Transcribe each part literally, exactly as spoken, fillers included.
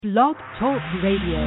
Blog Talk Radio.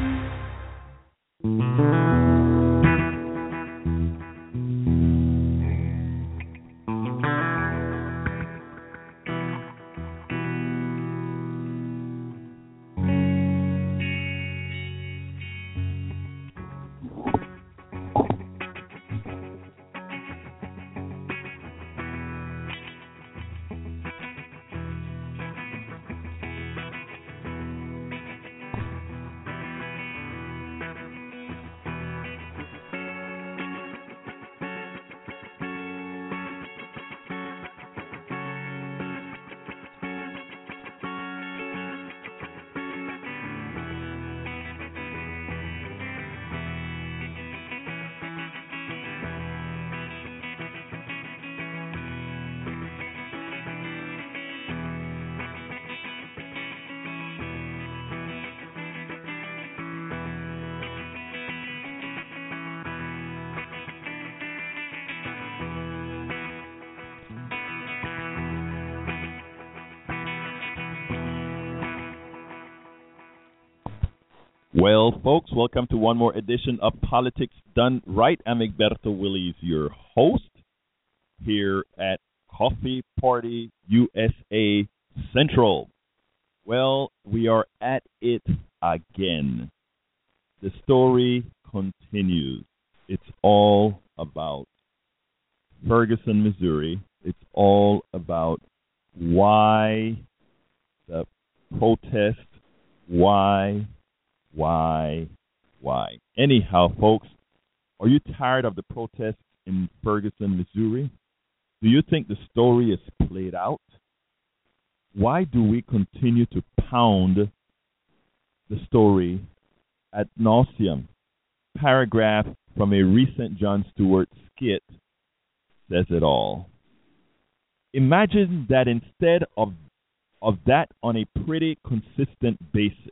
Well, folks, welcome to one more edition of Politics Done Right. I'm Egberto Willies, your host here at Coffee Party U S A Central. Well, we are at it again. The story continues. It's all about Ferguson, Missouri. It's all about why the protest, why Why? Why? Anyhow, folks, are you tired of the protests in Ferguson, Missouri? Do you think the story is played out? Why do we continue to pound the story ad nauseum? Paragraph from a recent Jon Stewart skit says it all. Imagine that instead of, of that on a pretty consistent basis,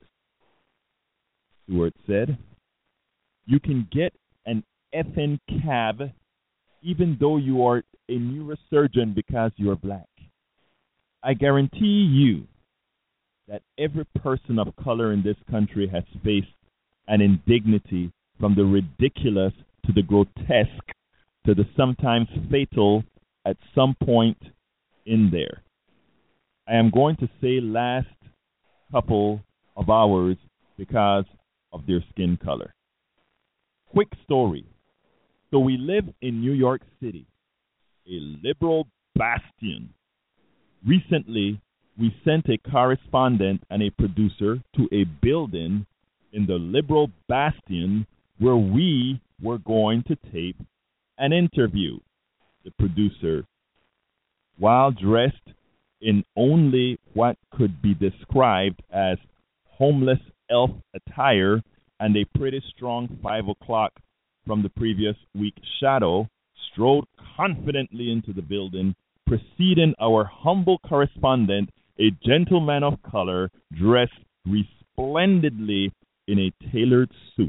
Stewart said, you can get an effing cab even though you are a neurosurgeon because you're black. I guarantee you that every person of color in this country has faced an indignity from the ridiculous to the grotesque to the sometimes fatal at some point in there. I am going to say last couple of hours because of their skin color. Quick story. So we live in New York City, a liberal bastion. Recently, we sent a correspondent and a producer to a building in the liberal bastion where we were going to tape an interview. The producer, while dressed in only what could be described as homeless elf attire and a pretty strong five o'clock from the previous week's shadow, strode confidently into the building, preceding our humble correspondent, a gentleman of color, dressed resplendently in a tailored suit.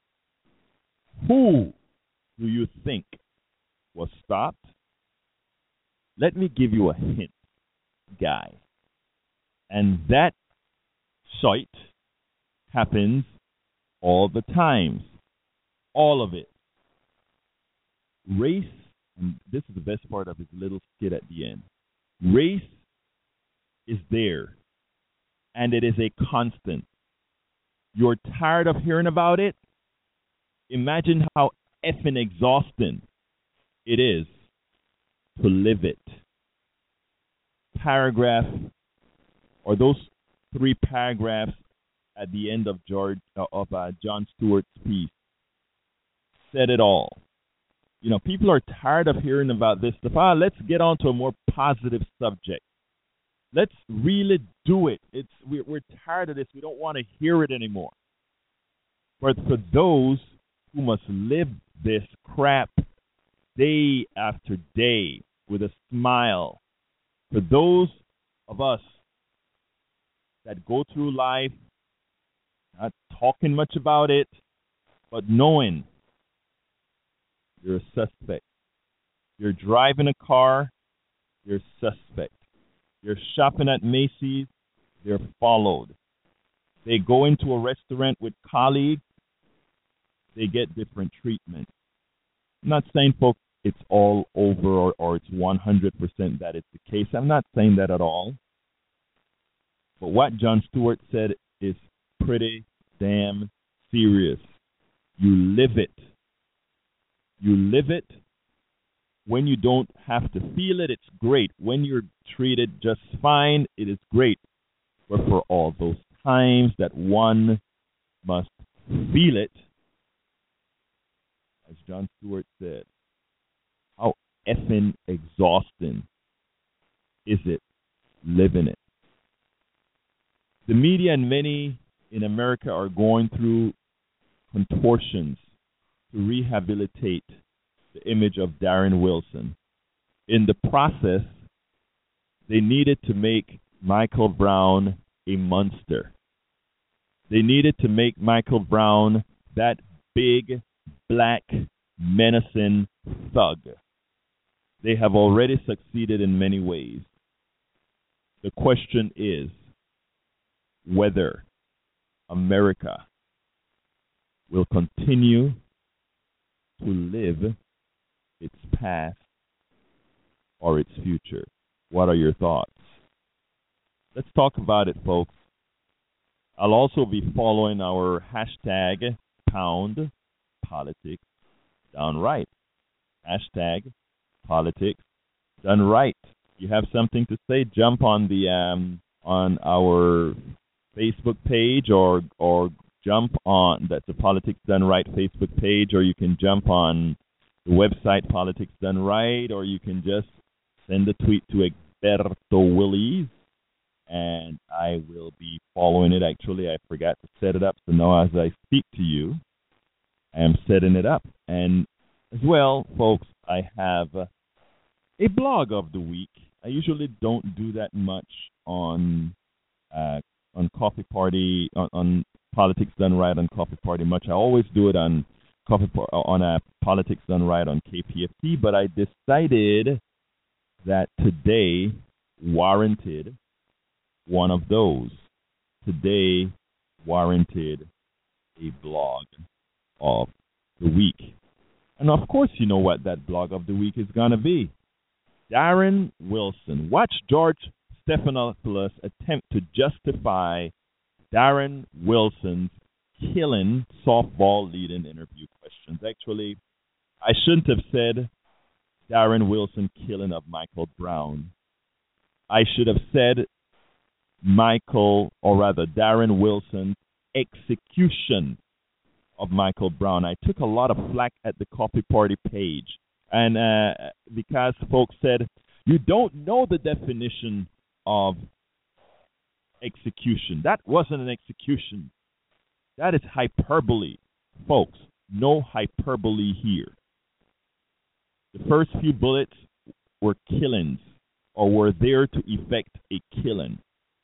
Who do you think was stopped? Let me give you a hint, guy. And that sight happens all the time. All of it. Race, and this is the best part of his little skit at the end. Race is there, and it is a constant. You're tired of hearing about it? Imagine how effing exhausting it is to live it. Paragraph, or those three paragraphs at the end of George uh, of uh, Jon Stewart's piece said it all. You know, people are tired of hearing about this stuff. Ah, let's get on to a more positive subject. Let's really do it. It's we're, we're tired of this. We don't want to hear it anymore. But for those who must live this crap day after day with a smile, for those of us that go through life not talking much about it, but knowing you're a suspect. You're driving a car, you're suspect. You're shopping at Macy's, they're followed. They go into a restaurant with colleagues, they get different treatment. I'm not saying, folks, it's all over or, or it's one hundred percent that it's the case. I'm not saying that at all. But what Jon Stewart said is pretty damn serious. You live it. You live it. When you don't have to feel it, it's great. When you're treated just fine, it is great. But for all those times that one must feel it, as Jon Stewart said, how effing exhausting is it living it? The media and many in America are going through contortions to rehabilitate the image of Darren Wilson. In the process, they needed to make Michael Brown a monster. They needed to make Michael Brown that big, black, menacing thug. They have already succeeded in many ways. The question is whether America will continue to live its past or its future. What are your thoughts? Let's talk about it, folks. I'll also be following our hashtag pound politics done right. Hashtag politics done right. If you have something to say, jump on the um, on our Facebook page or or jump on that's the Politics Done Right Facebook page, or you can jump on the website Politics Done Right, or you can just send a tweet to Egberto Willies, and I will be following it. Actually, I forgot to set it up, so now as I speak to you, I am setting it up. And as well, folks, I have a blog of the week. I usually don't do that much on uh, on Coffee Party, on, on Politics Done Right on Coffee Party much. I always do it on Coffee on a Politics Done Right on K P F T, but I decided that today warranted one of those. Today warranted a blog of the week. And of course, you know what that blog of the week is going to be. Darren Wilson. Watch George Stephanopoulos attempt to justify Darren Wilson's killing softball lead-in interview questions. Actually, I shouldn't have said Darren Wilson killing of Michael Brown. I should have said Michael, or rather Darren Wilson's execution of Michael Brown. I took a lot of flack at the Coffee Party page, and uh, because folks said, you don't know the definition of execution. That wasn't an execution. That is hyperbole. Folks, no hyperbole here. The first few bullets were killings, or were there to effect a killing.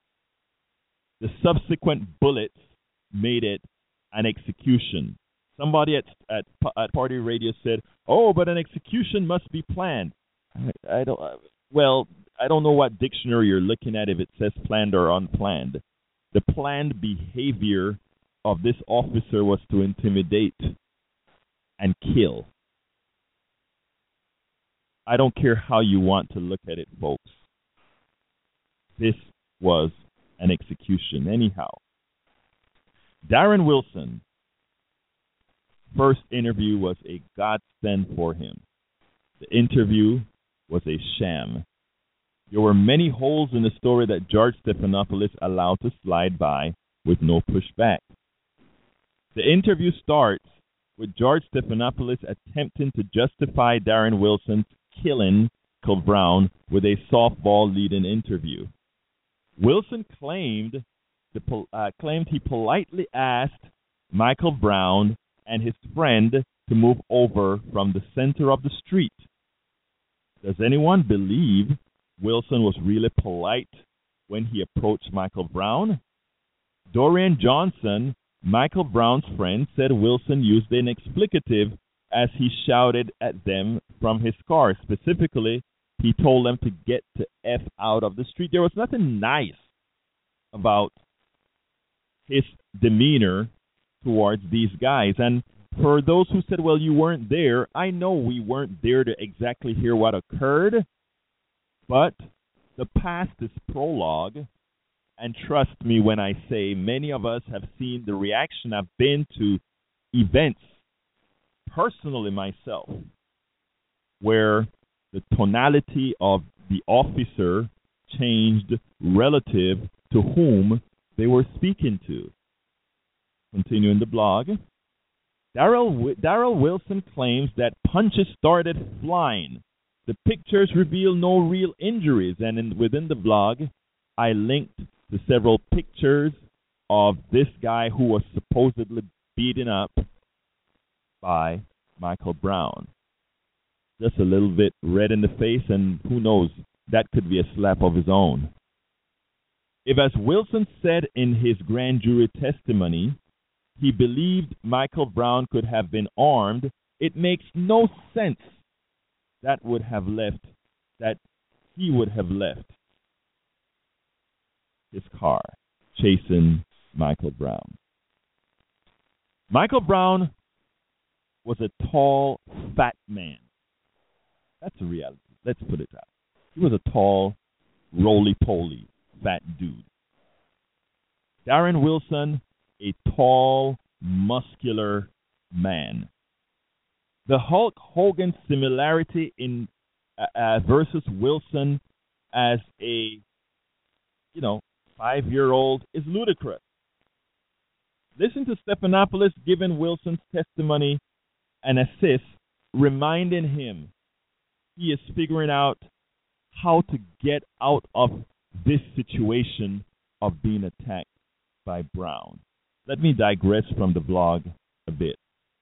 The subsequent bullets made it an execution. Somebody at at, at Party Radio said, "Oh, but an execution must be planned." I, I don't. Well, I don't know what dictionary you're looking at if it says planned or unplanned. The planned behavior of this officer was to intimidate and kill. I don't care how you want to look at it, folks. This was an execution. Anyhow, Darren Wilson, first interview was a godsend for him. The interview was a sham. There were many holes in the story that George Stephanopoulos allowed to slide by with no pushback. The interview starts with George Stephanopoulos attempting to justify Darren Wilson's killing Michael Brown with a softball lead-in interview. Wilson claimed the, uh, claimed he politely asked Michael Brown and his friend to move over from the center of the street. Does anyone believe Wilson was really polite when he approached Michael Brown? Dorian Johnson, Michael Brown's friend, said Wilson used an explicative as he shouted at them from his car. Specifically, he told them to get the F out of the street. There was nothing nice about his demeanor towards these guys. And for those who said, well, you weren't there, I know we weren't there to exactly hear what occurred, but the past is prologue, and trust me when I say many of us have seen the reaction I've been to events, personally myself, where the tonality of the officer changed relative to whom they were speaking to. Continuing the blog, Daryl Daryl Wilson claims that punches started flying. The pictures reveal no real injuries, and in, within the blog, I linked to several pictures of this guy who was supposedly beaten up by Michael Brown. Just a little bit red in the face, and who knows, that could be a slap of his own. If, as Wilson said in his grand jury testimony, he believed Michael Brown could have been armed, it makes no sense that would have left, that he would have left his car chasing Michael Brown. Michael Brown was a tall, fat man. That's a reality. Let's put it that. He was a tall, roly-poly, fat dude. Darren Wilson, a tall, muscular man. The Hulk Hogan similarity in uh, uh, versus Wilson as a, you know, five-year-old is ludicrous. Listen to Stephanopoulos giving Wilson's testimony and assist, reminding him he is figuring out how to get out of this situation of being attacked by Brown. Let me digress from the vlog a bit.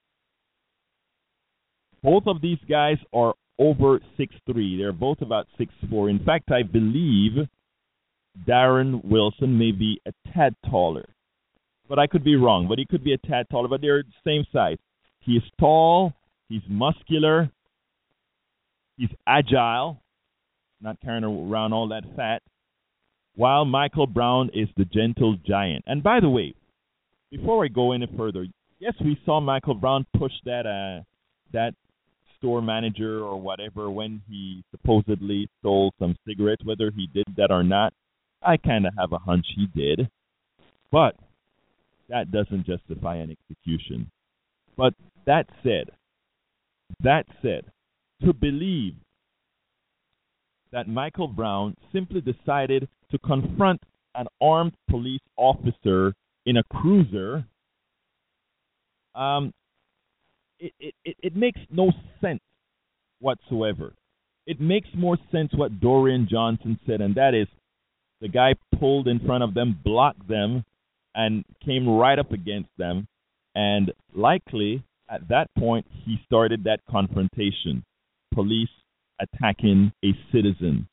Both of these guys are over six three. They're both about six four. In fact, I believe Darren Wilson may be a tad taller. But I could be wrong. But he could be a tad taller. But they're the same size. He is tall. He's muscular. He's agile. Not carrying around all that fat. While Michael Brown is the gentle giant. And by the way, before I go any further, yes, we saw Michael Brown push that uh, that store manager or whatever when he supposedly stole some cigarettes. Whether he did that or not, I kind of have a hunch he did. But that doesn't justify an execution. But that said, that said, to believe that Michael Brown simply decided to confront an armed police officer in a cruiser, um, it, it, it makes no sense whatsoever. It makes more sense what Dorian Johnson said, and that is the guy pulled in front of them, blocked them, and came right up against them, and likely at that point he started that confrontation, police attacking a citizen.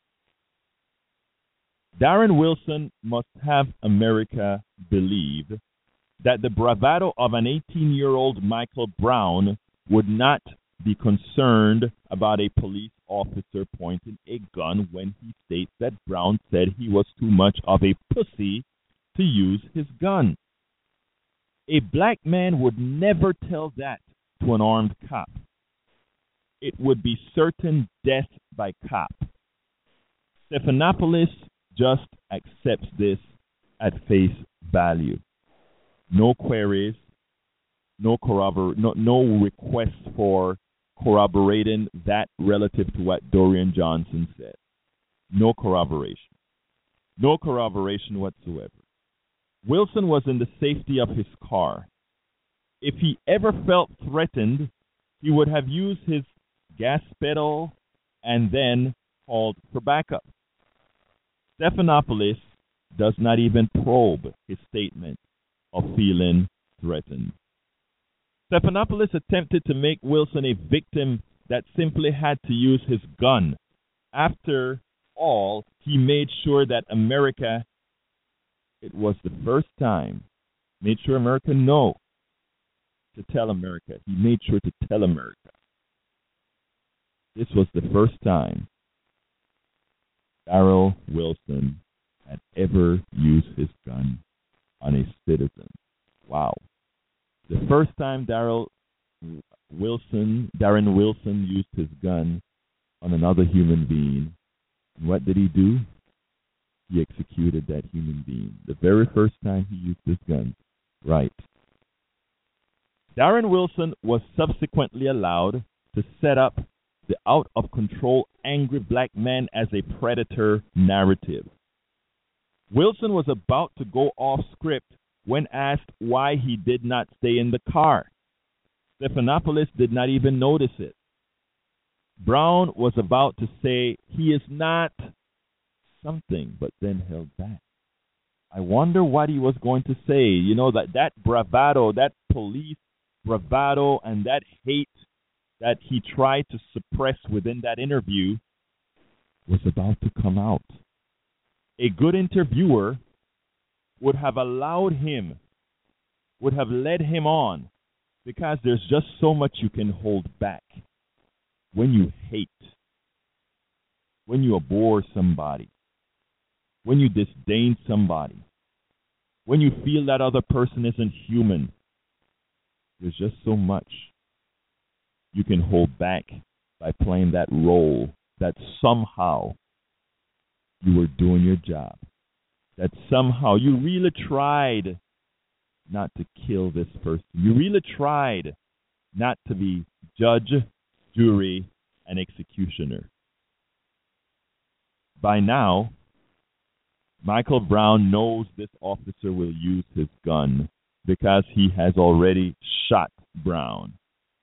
Darren Wilson must have America believe that the bravado of an eighteen-year-old Michael Brown would not be concerned about a police officer pointing a gun when he states that Brown said he was too much of a pussy to use his gun. A black man would never tell that to an armed cop. It would be certain death by cop. Stephanopoulos just accepts this at face value. No queries, no corrobor- no, no request for corroborating that relative to what Dorian Johnson said. No corroboration. No corroboration whatsoever. Wilson was in the safety of his car. If he ever felt threatened, he would have used his gas pedal and then called for backup. Stephanopoulos does not even probe his statement of feeling threatened. Stephanopoulos attempted to make Wilson a victim that simply had to use his gun. After all, he made sure that America, it was the first time, made sure America know to tell America. He made sure to tell America. This was the first time Darrell Wilson had ever used his gun on a citizen. Wow. The first time Daryl Wilson, Darren Wilson used his gun on another human being, what did he do? He executed that human being. The very first time he used his gun. Right. Darren Wilson was subsequently allowed to set up the out-of-control angry black man as a predator narrative. Wilson was about to go off script when asked why he did not stay in the car. Stephanopoulos did not even notice it. Brown was about to say he is not something, but then held back. I wonder what he was going to say. You know, that, that bravado, that police bravado, and that hate that he tried to suppress within that interview was about to come out. A good interviewer would have allowed him, would have led him on, because there's just so much you can hold back when you hate, when you abhor somebody, when you disdain somebody, when you feel that other person isn't human. There's just so much you can hold back by playing that role that somehow you were doing your job, that somehow you really tried not to kill this person. You really tried not to be judge, jury, and executioner. By now, Michael Brown knows this officer will use his gun because he has already shot Brown.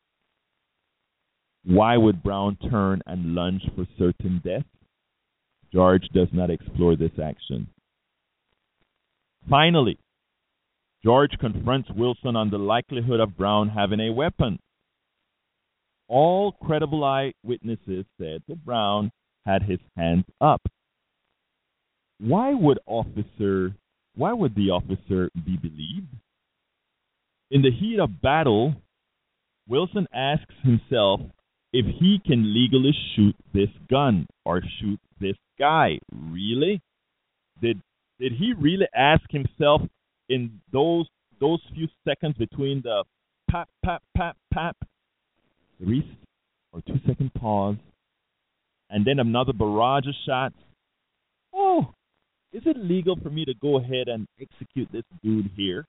Why would Brown turn and lunge for certain death? George does not explore this action. Finally, George confronts Wilson on the likelihood of Brown having a weapon. All credible eyewitnesses said that Brown had his hands up. Why would officer, why would the officer be believed? In the heat of battle, Wilson asks himself if he can legally shoot this gun or shoot this guy. Really? Did did he really ask himself in those those few seconds between the pap, pap, pap, pap, three or two second pause, and then another barrage of shots? Oh, is it legal for me to go ahead and execute this dude here?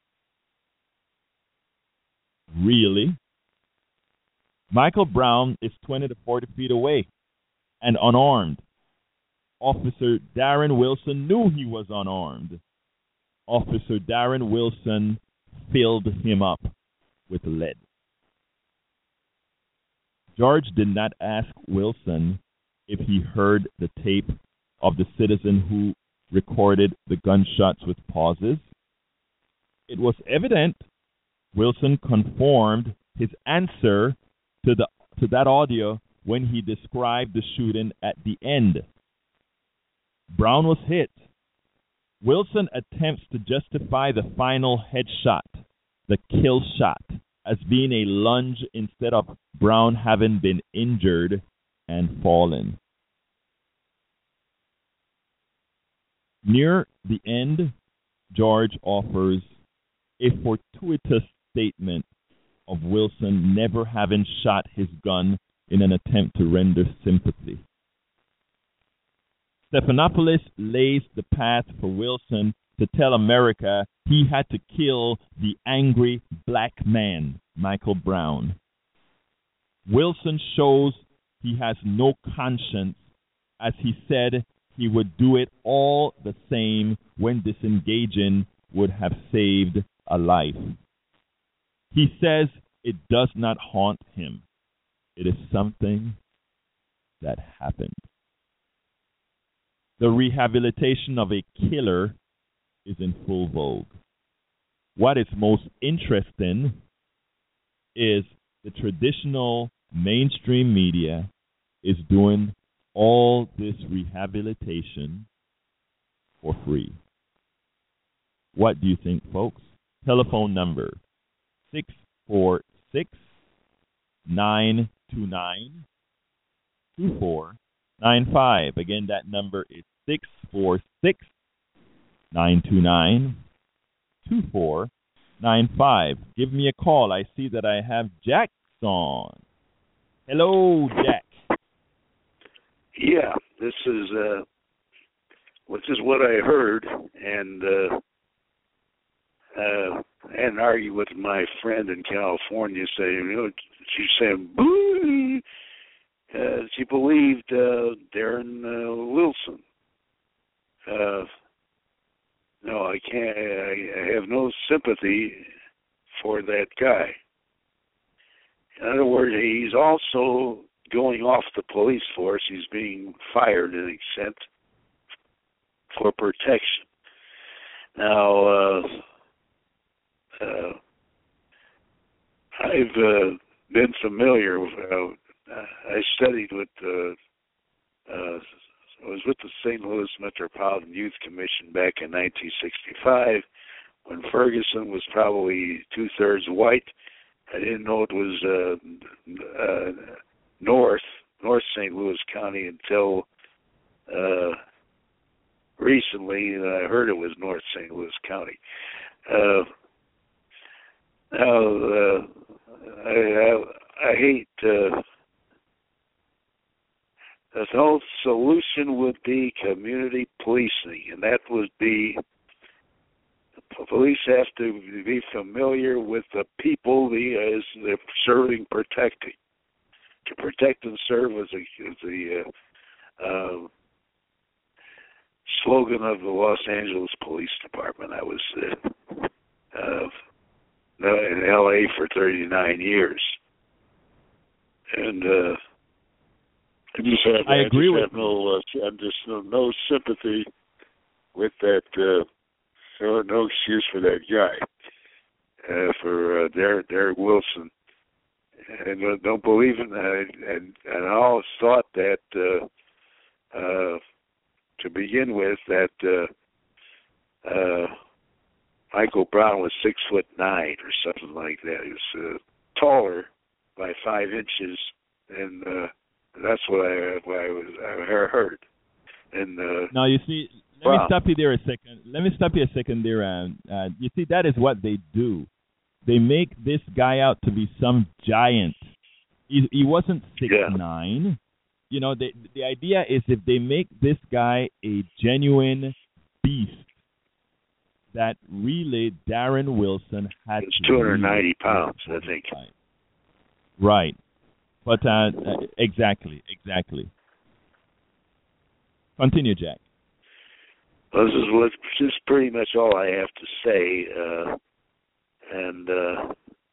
Really? Michael Brown is twenty to forty feet away and unarmed. Officer Darren Wilson knew he was unarmed. Officer Darren Wilson filled him up with lead. George did not ask Wilson if he heard the tape of the citizen who recorded the gunshots with pauses. It was evident Wilson conformed his answer to the to that audio when he described the shooting at the end. Brown was hit. Wilson attempts to justify the final headshot, the kill shot, as being a lunge instead of Brown having been injured and fallen. Near the end, George offers a fortuitous statement of Wilson never having shot his gun in an attempt to render sympathy. Stephanopoulos lays the path for Wilson to tell America he had to kill the angry black man, Michael Brown. Wilson shows he has no conscience, as he said he would do it all the same when disengaging would have saved a life. He says it does not haunt him. It is something that happened. The rehabilitation of a killer is in full vogue. What is most interesting is the traditional mainstream media is doing all this rehabilitation for free. What do you think, folks? Telephone number six four six, nine two nine, two four nine five. Again, that number is six four six, nine two nine, two four nine five. Give me a call. I see that I have Jack on. Hello, Jack. Yeah, this is uh, this is what I heard, and uh, uh, and argue with my friend in California, saying, you know, she's saying, boo. Uh, she believed uh, Darren uh, Wilson. Uh, no, I can't. I, I have no sympathy for that guy. In other words, he's also going off the police force. He's being fired, in a sense, for protection. Now, uh, uh, I've uh, been familiar with. Uh, I studied with. Uh, uh, I was with the Saint Louis Metropolitan Youth Commission back in nineteen sixty-five, when Ferguson was probably two-thirds white. I didn't know it was uh, uh, North, North Saint Louis County until uh, recently. I heard it was North Saint Louis County. Uh, now, uh, I, I, I hate... Uh, The whole solution would be community policing, and that would be the police have to be familiar with the people the, as they're serving, protecting. To protect and serve was the, the uh, uh, slogan of the Los Angeles Police Department. I was uh, uh, in L A for thirty-nine years, and uh, I just have, I agree I just with have no, uh, I just no, no sympathy with that. Uh, no, no excuse for that guy, uh, for uh, Derek, Derek Wilson, and uh, don't believe in that. And, and I always thought that uh, uh, to begin with, that uh, uh, Michael Brown was six foot nine or something like that. He was uh, taller by five inches, and uh, that's what I, what I was I heard. And uh, now you see, let wow. me stop you there a second. Let me stop you a second there. And uh, you see, that is what they do. They make this guy out to be some giant. He, he wasn't six yeah. nine. You know, the the idea is if they make this guy a genuine beast, that really Darren Wilson had it's to two hundred ninety pounds, I think. Right. But uh, uh, exactly, exactly. Continue, Jack. Well, this is what this is pretty much all I have to say. Uh, and uh,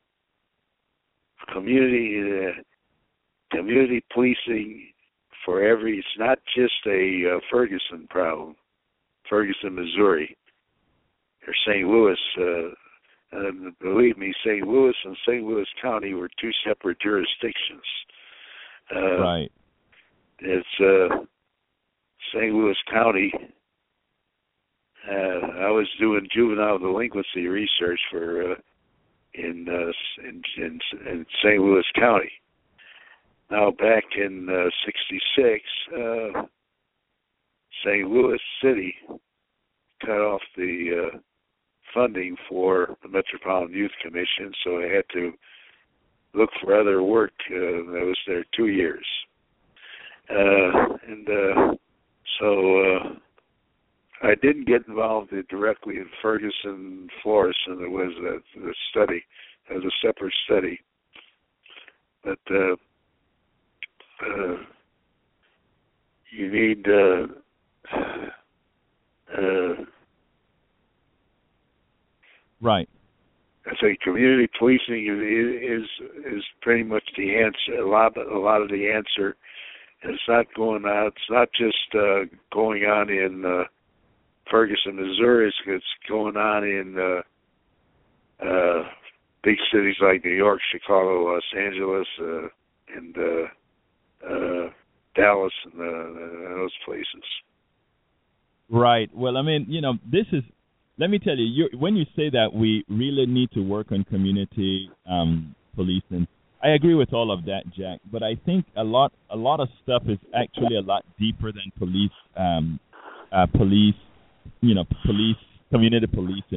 community uh, community policing for every. It's not just a uh, Ferguson problem, Ferguson, Missouri, or Saint Louis. Uh, and believe me, Saint Louis and Saint Louis County were two separate jurisdictions. Uh, right. It's uh, Saint Louis County. Uh, I was doing juvenile delinquency research for uh, in, uh, in in in Saint Louis County. Now, back in uh, sixty-six, uh, Saint Louis City cut off the uh, funding for the Metropolitan Youth Commission, so I had to look for other work. Uh, I was there two years. Uh, and uh, so uh, I didn't get involved directly in Ferguson, Florissant. It was a, a study, it was a separate study. But uh, uh, you need uh, uh, right. I say community policing is, is is pretty much the answer. A lot, a lot of the answer. And it's not going on. It's not just uh, going on in uh, Ferguson, Missouri. It's, it's going on in uh, uh, big cities like New York, Chicago, Los Angeles, uh, and uh, uh, Dallas, and uh, those places. Right. Well, I mean, you know, this is. Let me tell you, you, when you say that we really need to work on community um, policing, I agree with all of that, Jack. But I think a lot, a lot of stuff is actually a lot deeper than police, um, uh, police, you know, police, community policing. A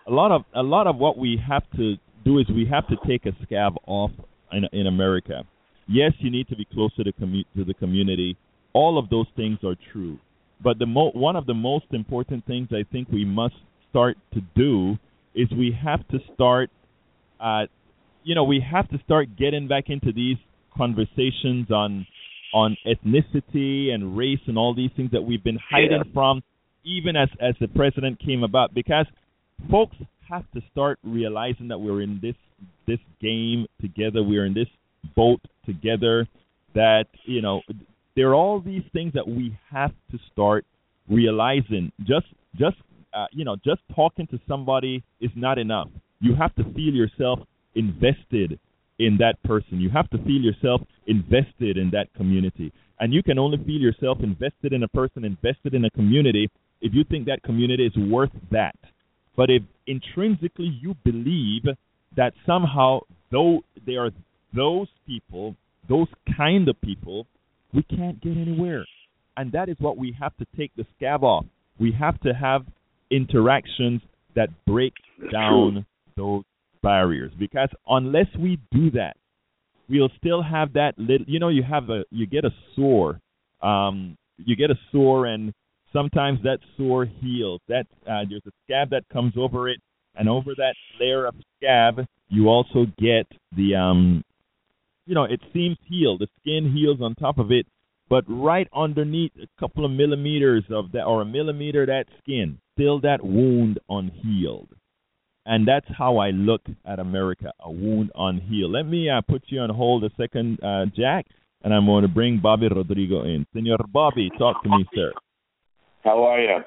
a lot of a lot of what we have to do is we have to take a scab off in in America. Yes, you need to be close to the commu- to the community. All of those things are true, but the mo- one of the most important things I think we must start to do is we have to start, uh, you know, we have to start getting back into these conversations on on ethnicity and race and all these things that we've been hiding Yeah. from, even as as the president came about, because folks have to start realizing that we're in this this game together, we're in this boat together, that, you know, there are all these things that we have to start realizing. Just just uh, you know, just talking to somebody is not enough. You have to feel yourself invested in that person. You have to feel yourself invested in that community. And you can only feel yourself invested in a person, invested in a community, if you think that community is worth that. But if intrinsically you believe that somehow, though they are those people, those kind of people, we can't get anywhere. And that is what we have to take the scab off. We have to have interactions that break That's down true. those barriers. Because unless we do that, we'll still have that little, you know, you have a, you get a sore, um, you get a sore, and sometimes that sore heals. That uh, there's a scab that comes over it, and over that layer of scab, you also get the, um, you know, it seems healed. The skin heals on top of it, but right underneath, a couple of millimeters of that, or a millimeter of that skin, still that wound unhealed. And that's how I look at America, a wound unhealed. Let me uh, put you on hold a second, uh, Jack, and I'm going to bring Bobby Rodrigo in. Senor Bobby, talk to me, sir. How are you?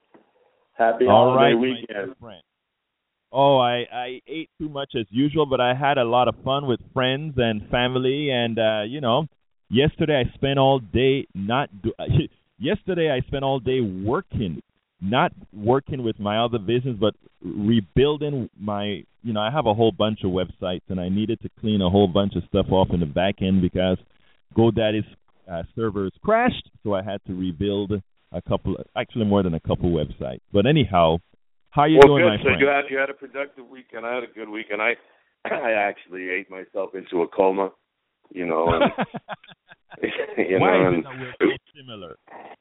Happy All holiday right, weekend. my friend. Oh, I, I ate too much as usual, but I had a lot of fun with friends and family. And, uh, you know, yesterday I spent all day not do- yesterday I spent all day working, not working with my other business, but rebuilding my, you know, I have a whole bunch of websites, and I needed to clean a whole bunch of stuff off in the back end because GoDaddy's uh, servers crashed, so I had to rebuild a couple, actually more than a couple websites. But anyhow, how you well, doing, good. my So friend? you had you had a productive weekend. I had a good weekend. I I actually ate myself into a coma. You know. And, you Why know, is and, it that we're so similar?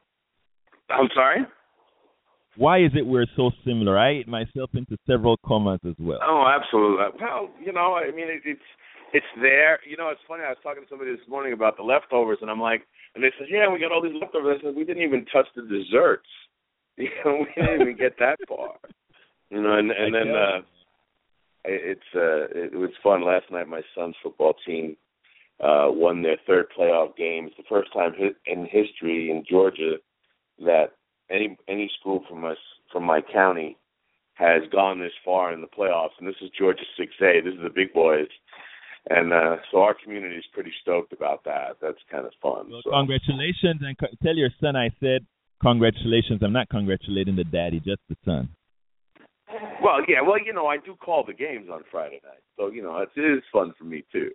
I'm sorry. Why is it we're so similar? I ate myself into several comas as well. Oh, absolutely. Well, you know, I mean, it, it's it's there. You know, it's funny. I was talking to somebody this morning about the leftovers, and I'm like, and they said, yeah, we got all these leftovers. I said, we didn't even touch the desserts. You know, we didn't even get that far. You know, and and then uh, it's uh, it was fun last night. My son's football team uh, won their third playoff game. It's the first time in history in Georgia that any any school from us from my county has gone this far in the playoffs. And this is Georgia six A. This is the big boys. And uh, so our community is pretty stoked about that. That's kind of fun. Well, so. Congratulations, and co- tell your son I said congratulations. I'm not congratulating the daddy, just the son. Well, yeah, well, you know, I do call the games on Friday night. So, you know, it is fun for me, too.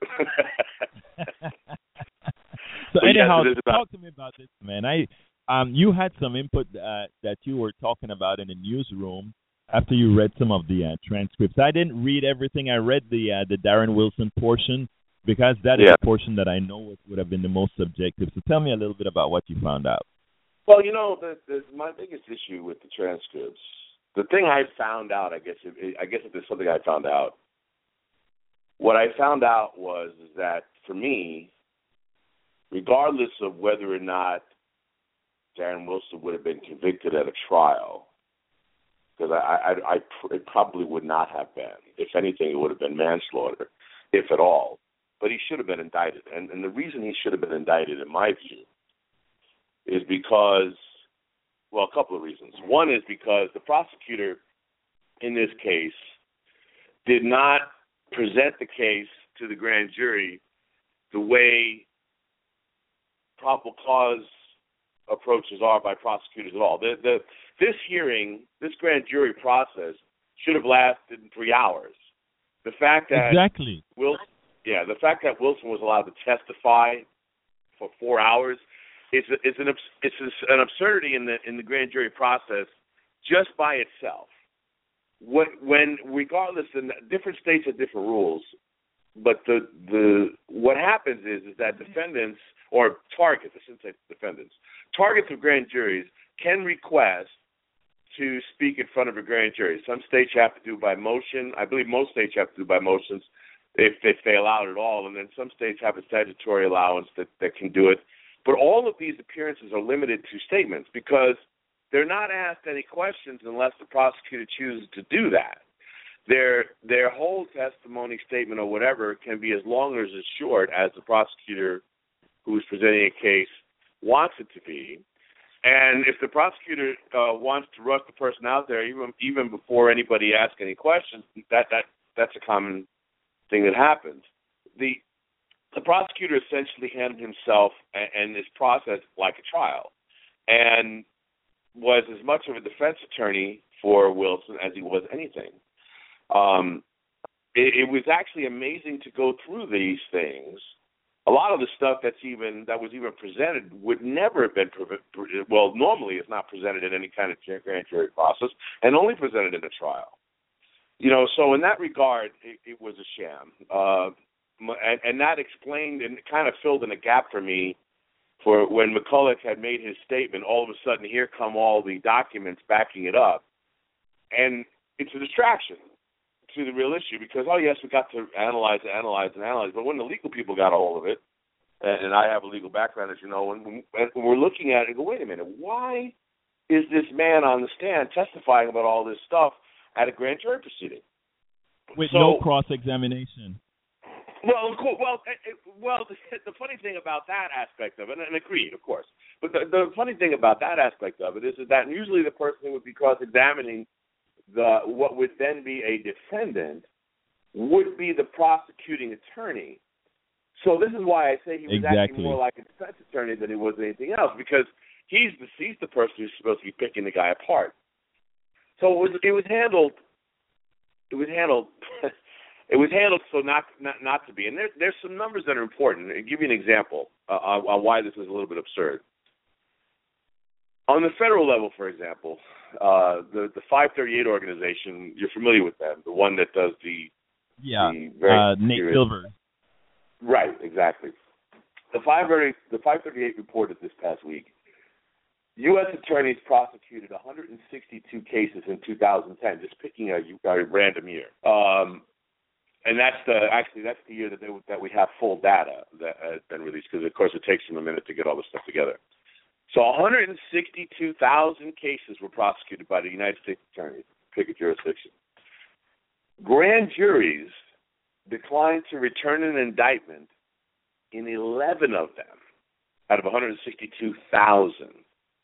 So But anyhow, yes, it is about- talk to me about this, man. I um, you had some input uh, that you were talking about in the newsroom after you read some of the uh, transcripts. I didn't read everything. I read the uh, the Darren Wilson portion because that is Yeah. the portion that I know would, would have been the most subjective. So tell me a little bit about what you found out. Well, you know, the, the, my biggest issue with the transcripts, the thing I found out, I guess, it, I guess if there's something I found out, what I found out was is that for me, regardless of whether or not Darren Wilson would have been convicted at a trial, because I, I, I, I it probably would not have been. If anything, it would have been manslaughter, if at all. But he should have been indicted, and, and the reason he should have been indicted, in my view, is because, well, a couple of reasons. One is because the prosecutor in this case did not present the case to the grand jury the way probable cause approaches are by prosecutors at all. The, the, this hearing, this grand jury process should have lasted three hours. The fact that Exactly. Wilson, yeah, the fact that Wilson was allowed to testify for four hours is is an it's an absurdity in the in the grand jury process just by itself. what when regardless, in different states have different rules, but the the what happens is is that defendants or targets, I shouldn't say defendants, targets of grand juries can request to speak in front of a grand jury. Some states you have to do by motion. I believe most states you have to do by motions if if they allow it at all, and then some states have a statutory allowance that, that can do it. But all of these appearances are limited to statements because they're not asked any questions unless the prosecutor chooses to do that. Their their whole testimony, statement, or whatever can be as long or as short as the prosecutor who is presenting a case wants it to be. And if the prosecutor uh, wants to rush the person out there, even even before anybody asks any questions, that that that's a common thing that happens. The the prosecutor essentially handled himself and, and this process like a trial, and was as much of a defense attorney for Wilson as he was anything. Um, it, it was actually amazing to go through these things. A lot of the stuff that's even that was even presented would never have been well. Normally, it's not presented in any kind of grand jury process, and only presented in a trial. You know, so in that regard, it, it was a sham, uh, and, and that explained and kind of filled in a gap for me. For when McCulloch had made his statement, all of a sudden here come all the documents backing it up, and it's a distraction to the real issue because, oh, yes, we got to analyze and analyze and analyze. But when the legal people got a hold of it, and I have a legal background, as you know, and we're looking at it and go, wait a minute, why is this man on the stand testifying about all this stuff at a grand jury proceeding? With so, no cross-examination. Well, cool. well, well. The, the funny thing about that aspect of it, and agreed, of course, but the, the funny thing about that aspect of it is, is that usually the person who would be cross-examining the what would then be a defendant would be the prosecuting attorney. So this is why I say he was exactly. acting more like a defense attorney than he was anything else, because he's the he's the person who's supposed to be picking the guy apart. So it was it was handled. It was handled. It was handled so not not, not to be. And there, there's some numbers that are important. I'll give you an example uh, on, on why this is a little bit absurd. On the federal level, for example, uh, the, the five thirty-eight organization, you're familiar with them, the one that does the... Yeah, the very uh, Nate serious, Silver. Right, exactly. The five thirty-eight reported this past week, U S attorneys prosecuted one hundred sixty-two cases in two thousand ten, just picking a, a random year. Um, and that's the actually that's the year that they, that we have full data that has been released, because of course it takes them a minute to get all this stuff together. So one hundred sixty-two thousand cases were prosecuted by the United States attorneys, pick a jurisdiction. Grand juries declined to return an indictment in eleven of them out of one hundred sixty-two thousand.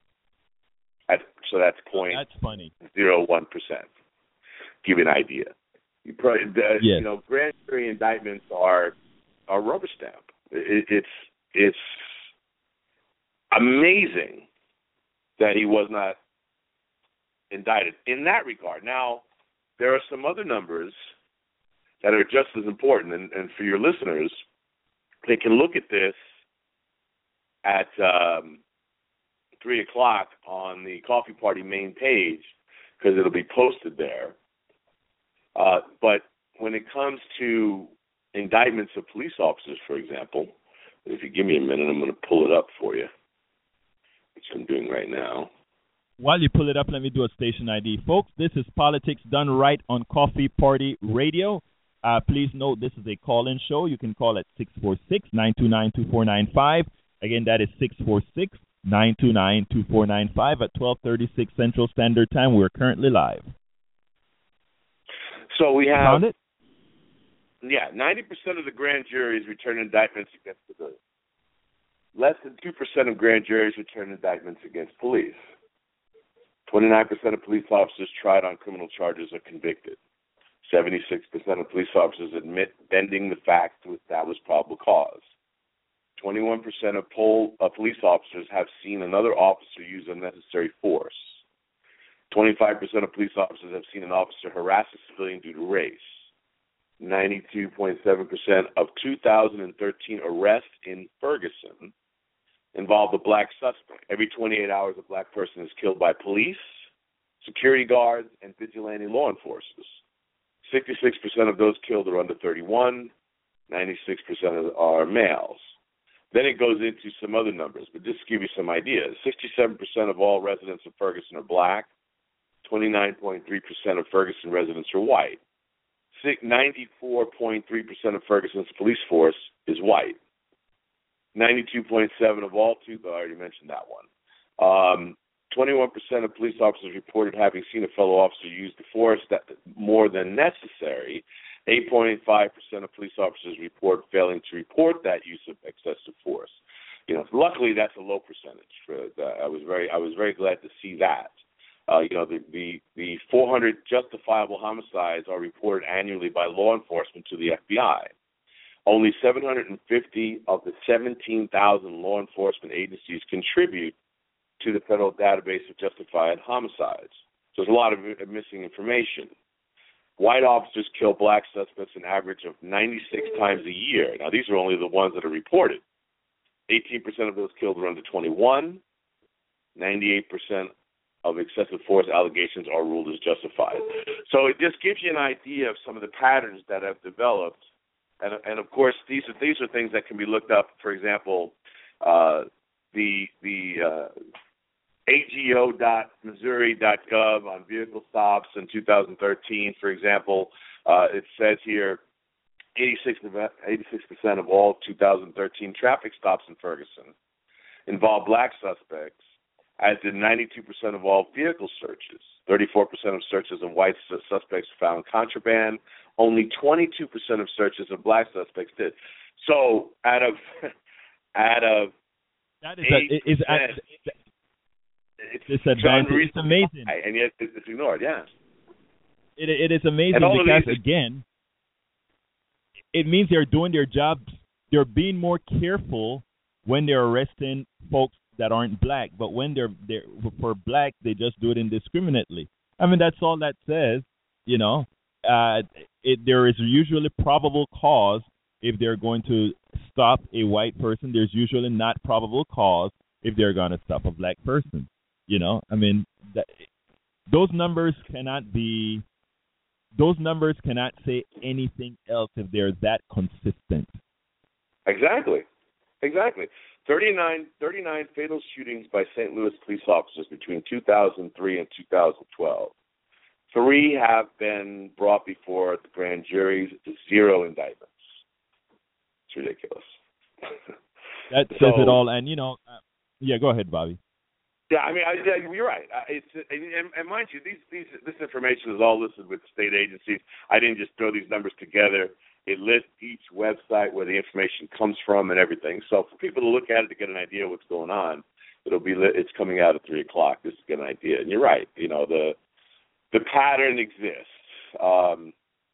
So that's point That's funny. zero one percent. Give you an idea. You probably, uh, yes. you know, grand jury indictments are are rubber stamp. It, it's it's amazing that he was not indicted in that regard. Now, there are some other numbers that are just as important, and, and for your listeners, they can look at this at um, three o'clock on the Coffee Party main page, because it'll be posted there. Uh, but when it comes to indictments of police officers, for example, if you give me a minute, I'm going to pull it up for you, which I'm doing right now. While you pull it up, let me do a station I D. Folks, this is Politics Done Right on Coffee Party Radio. Uh, please note this is a call-in show. You can call at six four six, nine two nine, two four nine five. Again, that is six four six, nine two nine, two four nine five at twelve thirty-six Central Standard Time. We're currently live. So we have... Found it? Yeah, ninety percent of the grand juries return indictments against civilians. Less than two percent of grand juries return indictments against police. twenty-nine percent of police officers tried on criminal charges are convicted. seventy-six percent of police officers admit bending the facts to establish probable cause. twenty-one percent of poll, uh, police officers have seen another officer use unnecessary force. twenty-five percent of police officers have seen an officer harass a civilian due to race. ninety-two point seven percent of two thousand thirteen arrests in Ferguson involved a black suspect. Every twenty-eight hours, a black person is killed by police. security guards, and vigilante law enforcers. sixty-six percent of those killed are under thirty-one, ninety-six percent are males. Then it goes into some other numbers, but just to give you some ideas. sixty-seven percent of all residents of Ferguson are black, twenty-nine point three percent of Ferguson residents are white. ninety-four point three percent of Ferguson's police force is white. ninety-two point seven of all, two, I already mentioned that one. Um, twenty-one percent of police officers reported having seen a fellow officer use the force that more than necessary. eight point five percent of police officers report failing to report that use of excessive force. You know, luckily that's a low percentage. For uh, I was very, I was very glad to see that. Uh, you know, the, the the four hundred justifiable homicides are reported annually by law enforcement to the F B I. Only seven hundred fifty of the seventeen thousand law enforcement agencies contribute to the federal database of justified homicides. So there's a lot of missing information. White officers kill black suspects an average of ninety-six times a year. Now, these are only the ones that are reported. eighteen percent of those killed are under twenty-one. ninety-eight percent of excessive force allegations are ruled as justified. So it just gives you an idea of some of the patterns that have developed. And, and of course, these are, these are things that can be looked up. For example, uh, the the uh, A G O dot Missouri dot gov on vehicle stops in two thousand thirteen, for example, uh, it says here eighty-six percent of all two thousand thirteen traffic stops in Ferguson involve black suspects, as did ninety-two percent of all vehicle searches. thirty-four percent of searches of white suspects found contraband. Only twenty-two percent of searches of black suspects did. So out of out of that is a, is a, it's disadvantage. It's amazing, high, and yet it's ignored. Yeah, it it is amazing because these, again, it means they're doing their jobs. They're being more careful when they're arresting folks that aren't black, but when they're they're for black, they just do it indiscriminately. I mean, that's all that says. You know, uh, it, there is usually probable cause if they're going to stop a white person. There's usually not probable cause if they're going to stop a black person. You know, I mean, that, those numbers cannot be. Those numbers cannot say anything else if they're that consistent. Exactly. Exactly. thirty-nine, thirty-nine fatal shootings by Saint Louis police officers between two thousand three and two thousand twelve. Three have been brought before the grand juries, zero indictments. It's ridiculous. That says so, it all. And, you know, uh, yeah, go ahead, Bobby. Yeah, I mean, I, yeah, you're right. It's and, and mind you, these, these this information is all listed with state agencies. I didn't just throw these numbers together. It lists each website where the information comes from and everything. So for people to look at it to get an idea of what's going on, it'll be it's coming out at three o'clock just to get an idea. And you're right. You know, the the pattern exists. Um,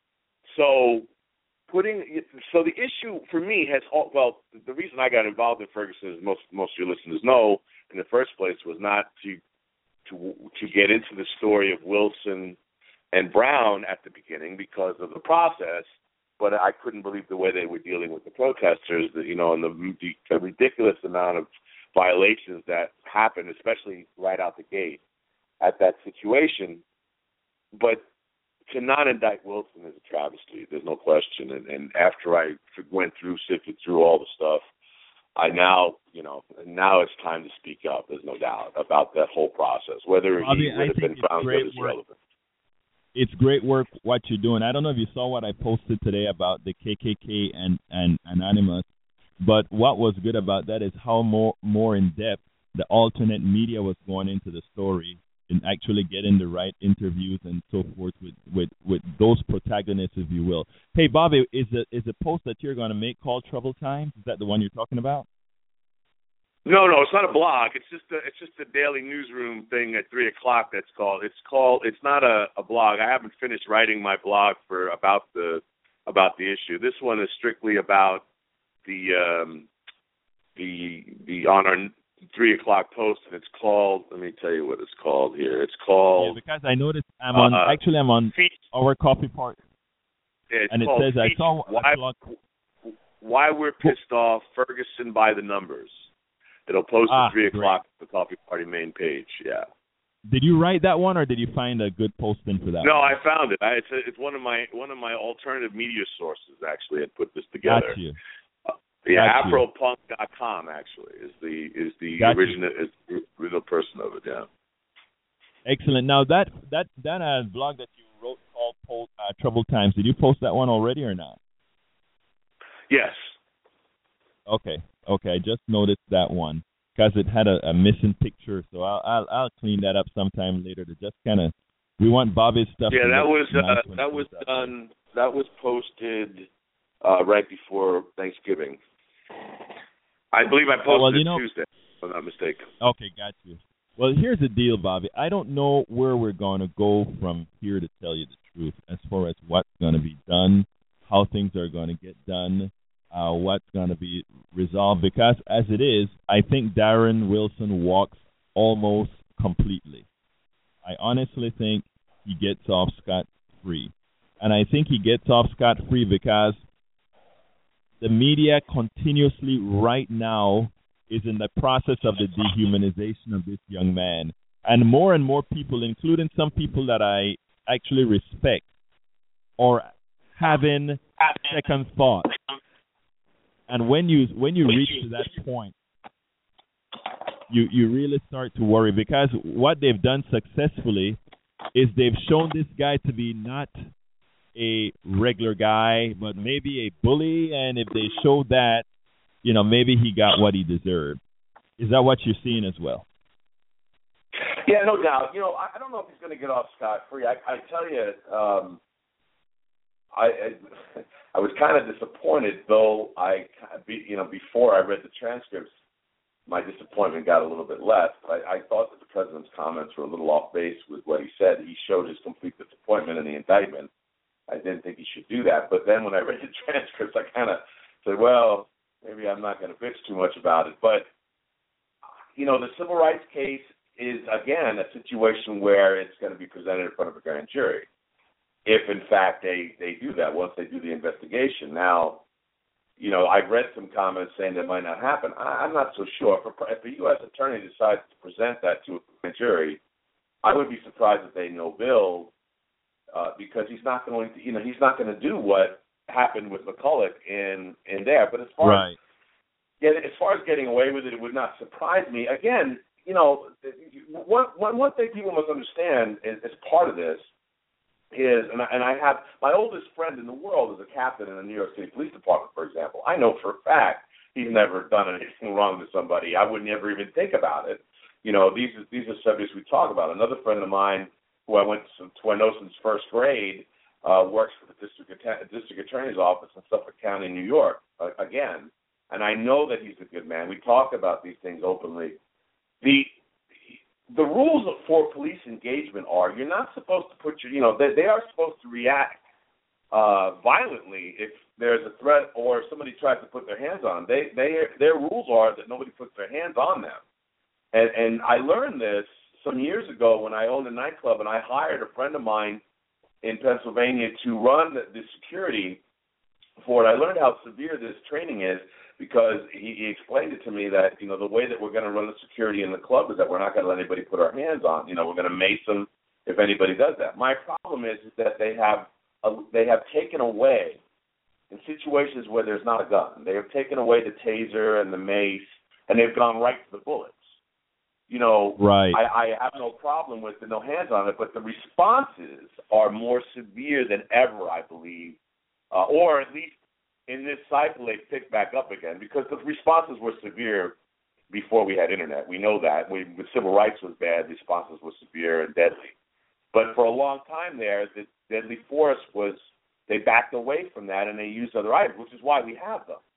so putting so the issue for me has all, well, the reason I got involved in Ferguson, as most most of your listeners know, in the first place, was not to to to get into the story of Wilson and Brown at the beginning because of the process. But I couldn't believe the way they were dealing with the protesters, you know, and the, the ridiculous amount of violations that happened, especially right out the gate at that situation. But to not indict Wilson is a travesty. There's no question. And, and after I went through, sifted through all the stuff, I now, you know, now it's time to speak up. There's no doubt about that whole process, whether Bobby, he would have been found good is relevant. It's great work what you're doing. I don't know if you saw what I posted today about the K K K and, and Anonymous, but what was good about that is how more more in depth the alternate media was going into the story and actually getting the right interviews and so forth with, with, with those protagonists, if you will. Hey, Bobby, is the is the post that you're going to make called Trouble Times? Is that the one you're talking about? No, no, it's not a blog. It's just a, it's just a daily newsroom thing at three o'clock. That's called. It's called. It's not a, a blog. I haven't finished writing my blog for about the about the issue. This one is strictly about the um, the the on our three o'clock post, and it's called. Let me tell you what it's called here. It's called. Yeah, because I noticed I'm on. Uh, actually, I'm on feet, our coffee part, yeah, and it says feet, I saw. Why, I saw, why we're pissed off, Ferguson by the numbers. It'll post ah, at three o'clock at the Coffee Party main page. Yeah. Did you write that one, or did you find a good posting for that? No, one? I found it. I, it's a, it's one of my one of my alternative media sources actually had put this together. Got you. Uh, yeah, Got you. Afropunk dot com actually is the is the Got original is the original person of it. Yeah. Excellent. Now that that that uh, blog that you wrote called po- uh, Troubled Times, did you post that one already or not? Yes. Okay. Okay. I just noticed that one because it had a, a missing picture, so I'll, I'll I'll clean that up sometime later to just kind of. We want Bobby's stuff. Yeah, to that was nice uh, that was done. That was posted uh, right before Thanksgiving. I believe I posted oh, well, you it know, Tuesday, if I'm not mistaken. Okay, got you. Well, here's the deal, Bobby. I don't know where we're going to go from here, to tell you the truth, as far as what's going to be done, how things are going to get done, uh, what's going to be resolved. Because as it is, I think Darren Wilson walks almost completely. I honestly think he gets off scot-free. And I think he gets off scot-free because the media continuously right now is in the process of the dehumanization of this young man. And more and more people, including some people that I actually respect, are having second thoughts. And when you when you reach to that point, you, you really start to worry, because what they've done successfully is they've shown this guy to be not a regular guy, but maybe a bully, and if they show that, you know, maybe he got what he deserved. Is that what you're seeing as well? Yeah, no doubt. You know, I, I don't know if he's going to get off scot-free. I, I tell you, um, I, I I was kind of disappointed, though. I, you know, before I read the transcripts, my disappointment got a little bit less. I, I thought that the president's comments were a little off base with what he said. He showed his complete disappointment in the indictment. I didn't think he should do that. But then when I read the transcripts, I kind of said, well, maybe I'm not going to bitch too much about it. But, you know, the civil rights case is, again, a situation where it's going to be presented in front of a grand jury, if, in fact, they, they do that once they do the investigation. Now, you know, I've read some comments saying that might not happen. I, I'm not so sure. If a, if a U S attorney decides to present that to a grand jury, I would be surprised if they no bill, uh, because he's not going to, you know, he's not going to do what happened with McCulloch in, in there. But as far right. as Yeah, as far as getting away with it, it would not surprise me. Again, you know, one one, one thing people must understand is, as part of this is, and I, and I have, my oldest friend in the world is a captain in the New York City Police Department, for example. I know for a fact he's never done anything wrong to somebody. I would never even think about it. You know, these are, these are subjects we talk about. Another friend of mine who I went to, to I know since first grade uh, works for the district, district attorney's office in Suffolk County, New York, uh, again. And I know that he's a good man. We talk about these things openly. The the rules for police engagement are you're not supposed to put your, you know, they, they are supposed to react uh, violently if there's a threat or somebody tries to put their hands on them. They, they, their rules are that nobody puts their hands on them. And, and I learned this some years ago when I owned a nightclub, and I hired a friend of mine in Pennsylvania to run the, the security for it. I learned how severe this training is, because he, he explained it to me that, you know, the way that we're going to run the security in the club is that we're not going to let anybody put our hands on. You know, we're going to mace them if anybody does that. My problem is, is that they have a, they have taken away, in situations where there's not a gun, they have taken away the taser and the mace, and they've gone right to the bullets. You know, right. I, I have no problem with the no hands on it, but the responses are more severe than ever, I believe, uh, or at least in this cycle, they picked back up again, because the responses were severe before we had internet. We know that. We, when civil rights was bad, responses were severe and deadly. But for a long time there, the deadly force was, they backed away from that and they used other items, which is why we have them.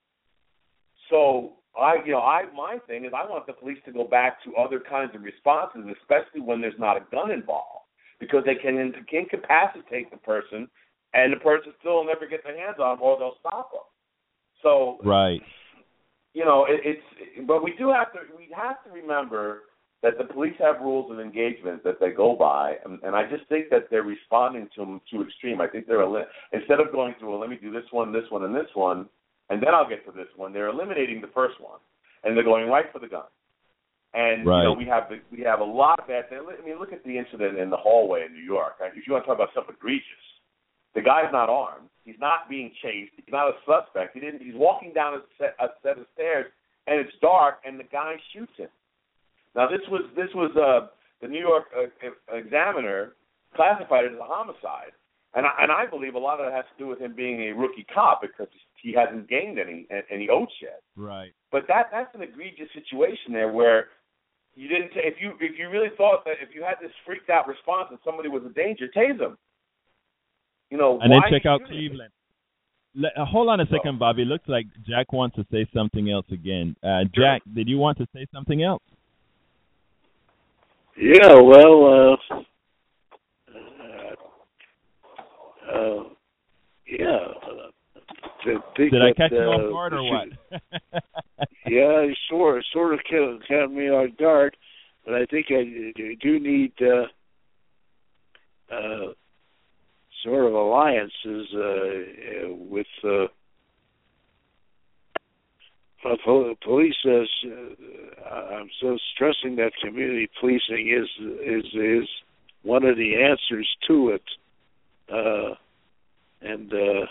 So I, you know, I my thing is I want the police to go back to other kinds of responses, especially when there's not a gun involved, because they can incapacitate the person, and the person still will never get their hands on them, or they'll stop them. So, right. You know, it, it's, but we do have to, we have to remember that the police have rules of engagement that they go by, and, and I just think that they're responding to them too extreme. I think they're, instead of going through, well, let me do this one, this one, and this one, and then I'll get to this one, they're eliminating the first one, and they're going right for the gun. And right. you know, we have the, we have a lot of that. I mean, look at the incident in the hallway in New York. If you want to talk about something egregious, the guy's not armed. He's not being chased. He's not a suspect. He didn't. He's walking down a set, a set of stairs, and it's dark, and the guy shoots him. Now, this was this was uh, the New York uh, Examiner classified it as a homicide, and I, and I believe a lot of that has to do with him being a rookie cop because he hasn't gained any any oaths yet. Right. But that that's an egregious situation there where you didn't. T- if you if you really thought that if you had this freaked out response and somebody was a danger, tase them. You know, and then why check out shooting? Cleveland. Le- uh, hold on a second, Oh. Bobby. Looks like Jack wants to say something else again. Uh, Jack, did you want to say something else? Yeah, well, uh, uh, uh, yeah. Uh, Did that, I catch you uh, off guard or what? Yeah, it sort, sort of caught, caught me off guard, but I think I do need uh, uh, sort of alliances uh, with uh, uh, police. Uh, I'm so stressing that community policing is is is one of the answers to it, uh, and uh,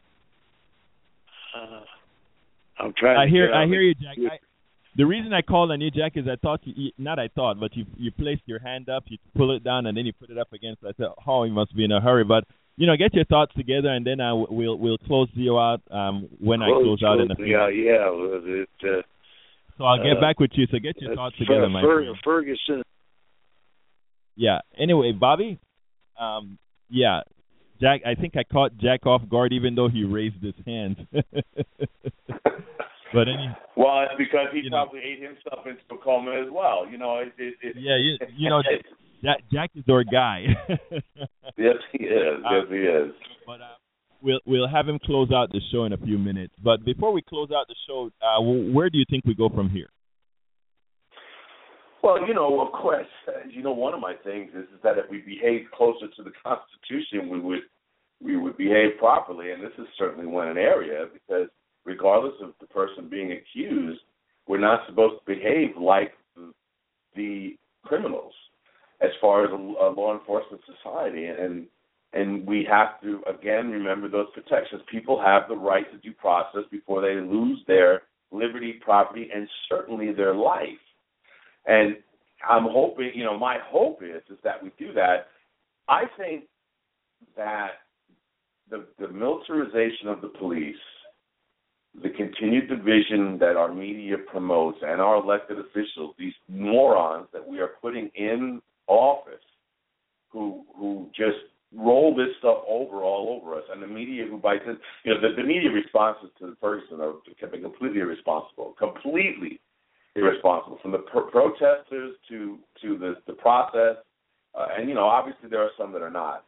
uh, I'm trying. I to hear, get I on hear the, you, Jack. I, the reason I called on you, Jack, is I thought you, not I thought, but you you placed your hand up, you pull it down, and then you put it up against. I said, oh, he must be in a hurry. But you know, get your thoughts together, and then I w- we'll we'll close you out um, when I close out in a few. Yeah, yeah. It, uh, so I'll get uh, back with you. So get your uh, thoughts together, my Fer- friend. Ferguson. Yeah. Anyway, Bobby. Um. Yeah. Jack, I think I caught Jack off guard, even though he raised his hand. But any. Well, it's because he you know, probably ate himself into a coma as well. You know, it. it, it yeah, you, you know, Jack, Jack is our guy. Yes, he is. Yes, he is. But uh, we'll we'll have him close out the show in a few minutes. But before we close out the show, uh, where do you think we go from here? Well, you know, of course, you know, one of my things is, is that if we behave closer to the Constitution, we would we would behave properly, and this is certainly one area because regardless of the person being accused, we're not supposed to behave like the criminals as far as a, a law enforcement society, and and we have to again remember those protections. People have the right to due process before they lose their liberty, property, and certainly their life. And I'm hoping, you know, my hope is is that we do that. I think that the, the militarization of the police, the continued division that our media promotes, and our elected officials, these morons that we are putting in office, who who just roll this stuff over all over us, and the media who bites it, you know, the, the media responses to the Ferguson have been completely irresponsible, completely irresponsible, from the pro- protesters to to the the process, uh, and you know, obviously there are some that are not.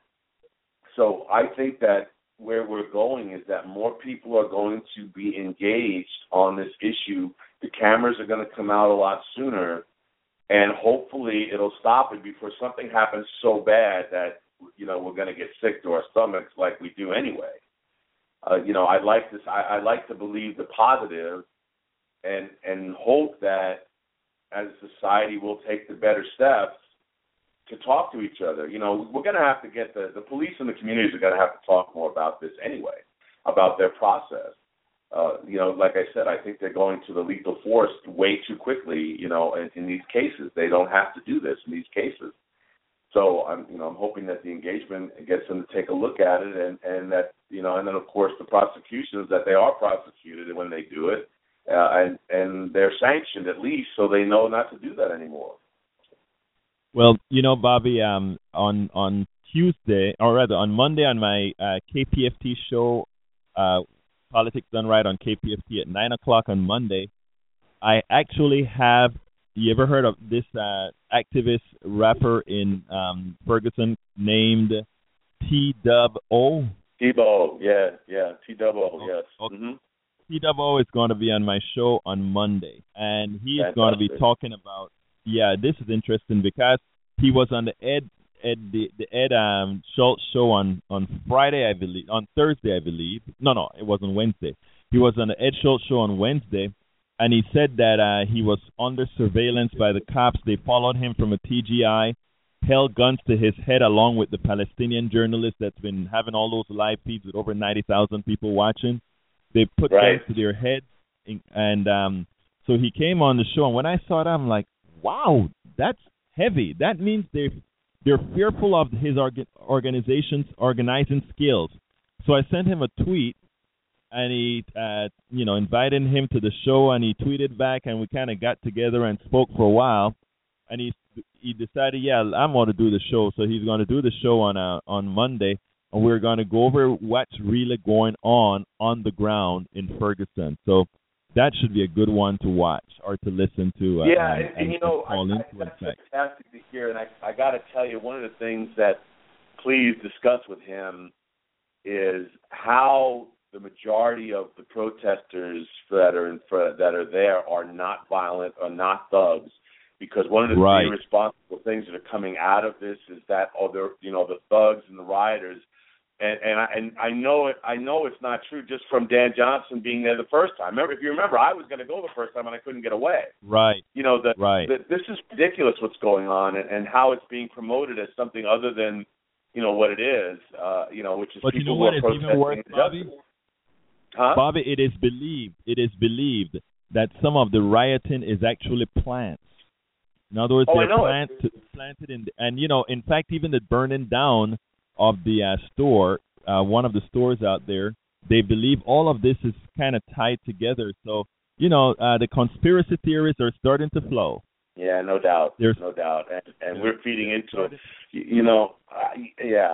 So I think that where we're going is that more people are going to be engaged on this issue. The cameras are going to come out a lot sooner, and hopefully it'll stop it before something happens so bad that, you know, we're going to get sick to our stomachs like we do anyway. Uh, you know, I'd like to I, I like to believe the positive, and and hope that as a society we'll take the better steps to talk to each other. You know, we're going to have to get the, the police and the communities are going to have to talk more about this anyway, about their process. Uh, you know, like I said, I think they're going to the lethal force way too quickly, you know, in, in these cases. They don't have to do this in these cases. So I'm, you know, I'm hoping that the engagement gets them to take a look at it, and, and that, you know, and then of course the prosecutions, that they are prosecuted when they do it, uh, and and they're sanctioned at least, so they know not to do that anymore. Well, you know, Bobby, um, on on Tuesday, or rather on Monday, on my uh, K P F T show, uh, Politics Done Right on K P F T at nine o'clock on Monday, I actually have. You ever heard of this uh, activist rapper in um, Ferguson named T W O? T-Bo, yeah, yeah, T W O, yes. Okay. Mm-hmm. T W O is going to be on my show on Monday, and he is Fantastic. going to be talking about. Yeah, this is interesting because he was on the Ed Ed the, the Ed um, Schultz show on, on Friday, I believe, on Thursday, I believe. No, no, it was on Wednesday. He was on the Ed Schultz show on Wednesday, and he said that uh, he was under surveillance by the cops. They followed him from a T G I, held guns to his head along with the Palestinian journalist that's been having all those live feeds with over ninety thousand people watching. They put right. guns to their heads, and um, so he came on the show. And when I saw that, I'm like, wow, that's heavy. That means they're, they're fearful of his orga- organization's organizing skills. So I sent him a tweet, and he, uh, you know, invited him to the show, and he tweeted back, and we kind of got together and spoke for a while. And he he decided, yeah, I'm going to do the show. So he's going to do the show on uh, on Monday, and we're going to go over what's really going on on the ground in Ferguson. So that should be a good one to watch or to listen to. Uh, yeah, and, and, and you know, call I, into I, that's fantastic to hear. And I, I got to tell you, one of the things that please discuss with him is how the majority of the protesters that are in, for, that are there are not violent or not thugs. Because one of the right. irresponsible things that are coming out of this is that oh, they're, you know, the thugs and the rioters, and and I and I know it. I know it's not true just from Dan Johnson being there the first time. Remember, if you remember, I was going to go the first time and I couldn't get away. Right. You know, the, right. the, this is ridiculous what's going on, and, and how it's being promoted as something other than, you know, what it is. Uh, you know, which is but people you know what who are is protesting even worse, Bobby? Huh? Bobby, it is believed. It is believed that some of the rioting is actually plants. In other words, oh, they're plant, it. planted in, the, and you know, in fact, even the burning down of the uh, store, uh, one of the stores out there, they believe all of this is kind of tied together. So, you know, uh, the conspiracy theories are starting to flow. Yeah, no doubt, There's, no doubt, and, and we're feeding into it. You, you know, I, yeah,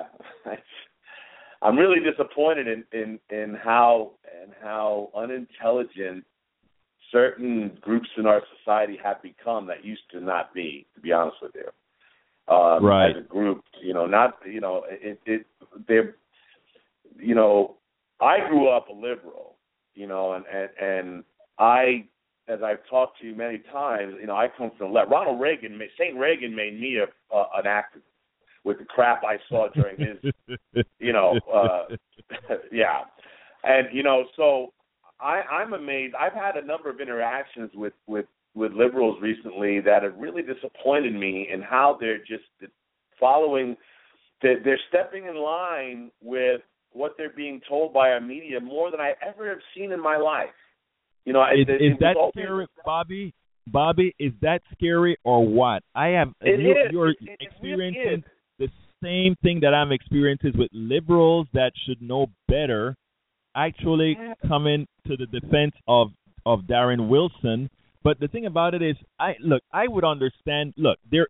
I'm really disappointed in, in, in how and how unintelligent certain groups in our society have become that used to not be, to be honest with you. Um, right. As a group, you know, not, you know, it, it, they're, you know, I grew up a liberal, you know, and, and, and I, as I've talked to you many times, you know, I come from the left. Ronald Reagan, Saint Reagan made me a, uh, an activist with the crap I saw during his, you know, uh, yeah. And, you know, so, I, I'm amazed. I've had a number of interactions with, with, with liberals recently that have really disappointed me in how they're just following, they're, they're stepping in line with what they're being told by our media more than I ever have seen in my life. You know, is, it, is it that scary, Bobby? Bobby, is that scary or what? I am. It you, is. You're it, it, experiencing it really the same thing that I'm experiencing with liberals that should know better. Actually coming to the defense of, of Darren Wilson. But the thing about it is, I look, I would understand, look, there,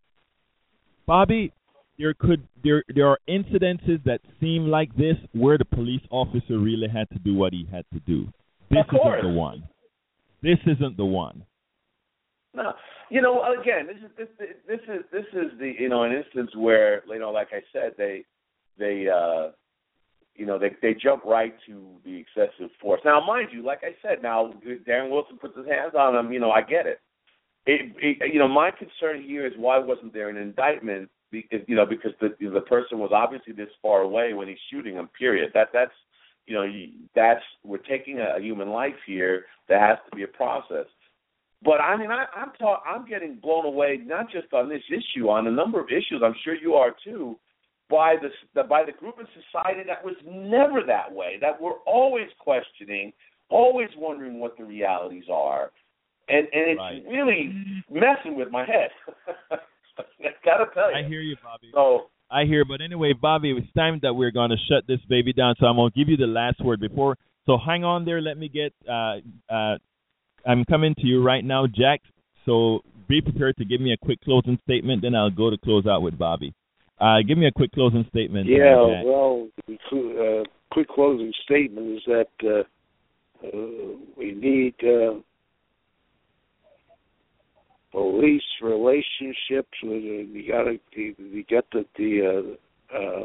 Bobby, there could there there are incidences that seem like this where the police officer really had to do what he had to do. This isn't the one. This isn't the one. No. You know, again, this is this, this is this is the, you know, an instance where, you know, like I said, they they uh You know, they they jump right to the excessive force. Now, mind you, like I said, now Darren Wilson puts his hands on him. You know, I get it. It, it you know, my concern here is why wasn't there an indictment? Because, you know, because the the person was obviously this far away when he's shooting him. Period. That that's you know that's we're taking a, a human life here. There has to be a process. But I mean, I, I'm ta- I'm getting blown away not just on this issue, on a number of issues. I'm sure you are too. By the, the by the group in society that was never that way, that we're always questioning, always wondering what the realities are, and and it's right. really messing with my head. I gotta tell you. I hear you, Bobby. So I hear, but anyway, Bobby, it's time that we're going to shut this baby down. So I'm going to give you the last word before. So hang on there. Let me get. Uh, uh, I'm coming to you right now, Jack. So be prepared to give me a quick closing statement. Then I'll go to close out with Bobby. Uh, give me a quick closing statement. Yeah, uh, well, the uh, quick closing statement is that uh, uh, we need uh, police relationships. We got to we got the the uh, uh,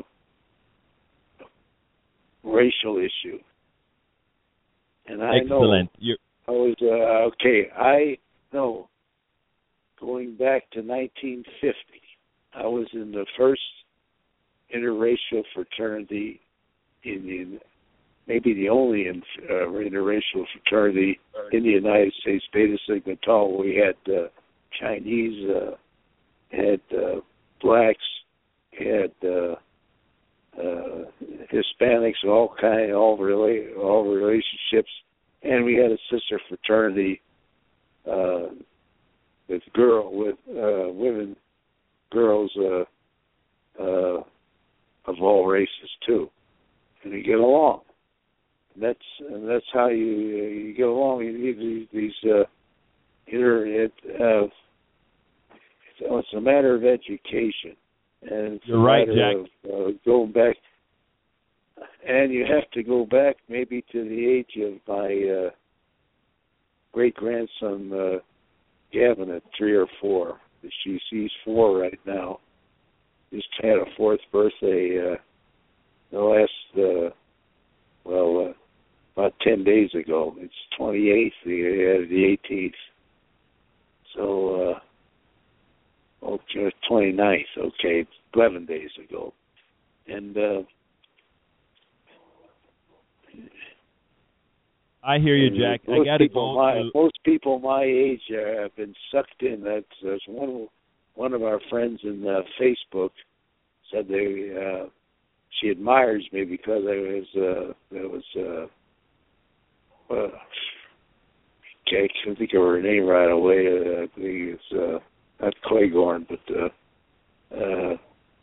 racial issue, and I excellent. know You're- I was uh, okay. I know going back to nineteen fifty. I was in the first interracial fraternity, in, in maybe the only in, uh, interracial fraternity in the United States, Beta Sigma Tau. We had uh, Chinese, uh, had uh, blacks, had uh, uh, Hispanics, all kind, all rela- all relationships, and we had a sister fraternity uh, with girl with uh, women, girls uh, uh, of all races too, and we get along. And that's and that's how you you get along. You need these, these uh, inter, it, uh, so it's a matter of education, and it's You're a right, matter Jack. of uh, going back, and you have to go back maybe to the age of my uh, great grandson uh, Gavin at three or four. She's he's four right now. Just had a fourth birthday uh, the last uh, well. Uh, About ten days ago. It's twenty-eighth, the, uh, the eighteenth. So, uh, okay, twenty-ninth, okay, eleven days ago. And uh, I hear you, Jack. I got to go. My, To... Most people my age uh, have been sucked in. That's, that's one, one of our friends in uh, Facebook said they uh, she admires me because I was, uh, there was, uh, Uh, okay, I can't think of her name right away. Uh, I think it's uh, not Claiborne, but uh, uh,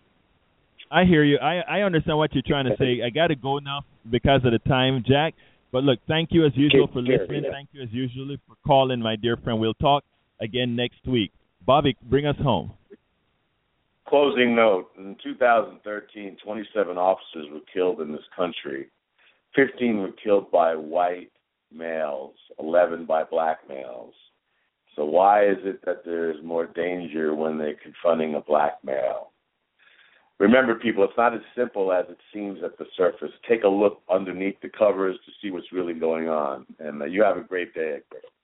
I hear you. I, I understand what you're trying to say. I got to go now because of the time, Jack. But look, thank you as usual for care, listening. yeah. Thank you as usual for calling, my dear friend. We'll talk again next week. Bobby, bring us home. Closing note, in two thousand thirteen, twenty-seven officers were killed in this country. fifteen were killed by white males, eleven by black males. So why is it that there is more danger when they're confronting a black male? Remember, people, it's not as simple as it seems at the surface. Take a look underneath the covers to see what's really going on. And uh, you have a great day.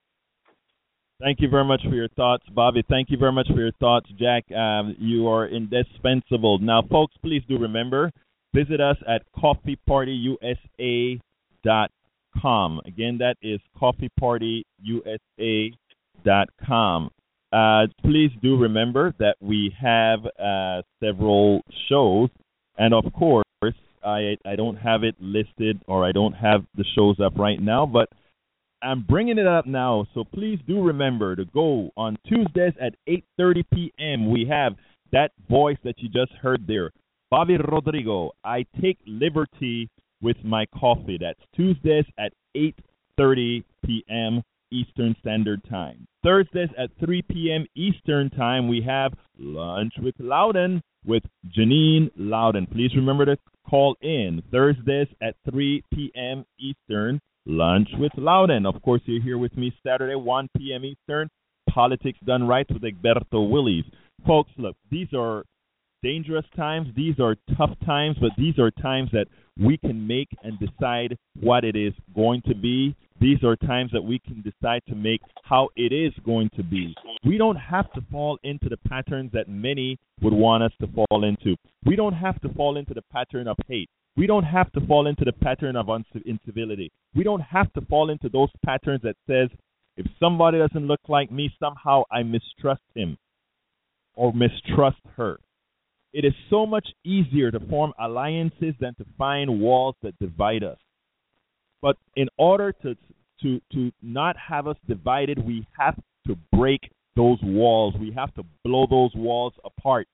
Thank you very much for your thoughts, Bobby. Thank you very much for your thoughts, Jack. Um, you are indispensable. Now, folks, please do remember, visit us at coffee party u s a dot com. Again, that is coffee party u s a dot com. Uh, please do remember that we have uh, several shows, and of course, I I don't have it listed or I don't have the shows up right now, but I'm bringing it up now, so please do remember to go on Tuesdays at eight thirty p.m. We have that voice that you just heard there, Bobby Rodrigo. I take liberty with my coffee. That's Tuesdays at eight thirty p.m. Eastern Standard Time. Thursdays at three p.m. Eastern Time, we have Lunch with Loudon with Janine Loudon. Please remember to call in. Thursdays at three p.m. Eastern, Lunch with Loudon. Of course, you're here with me Saturday, one p.m. Eastern, Politics Done Right with Egberto Willies. Folks, look, these are dangerous times. These are tough times, but these are times that we can make and decide what it is going to be. These are times that we can decide to make how it is going to be. We don't have to fall into the patterns that many would want us to fall into. We don't have to fall into the pattern of hate. We don't have to fall into the pattern of incivility. We don't have to fall into those patterns that says, if somebody doesn't look like me, somehow I mistrust him or mistrust her. It is so much easier to form alliances than to find walls that divide us. But in order to to to not have us divided, we have to break those walls. We have to blow those walls apart.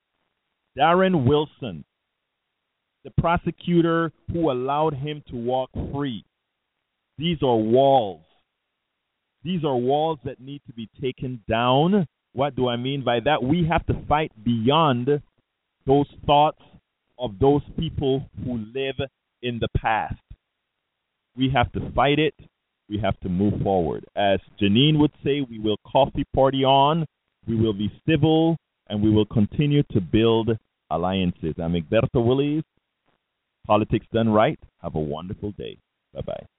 Darren Wilson, the prosecutor who allowed him to walk free. These are walls. These are walls that need to be taken down. What do I mean by that? We have to fight beyond those thoughts of those people who live in the past. We have to fight it. We have to move forward. As Janine would say, we will coffee party on, we will be civil, and we will continue to build alliances. I'm Egberto Willies. Politics Done Right. Have a wonderful day. Bye-bye.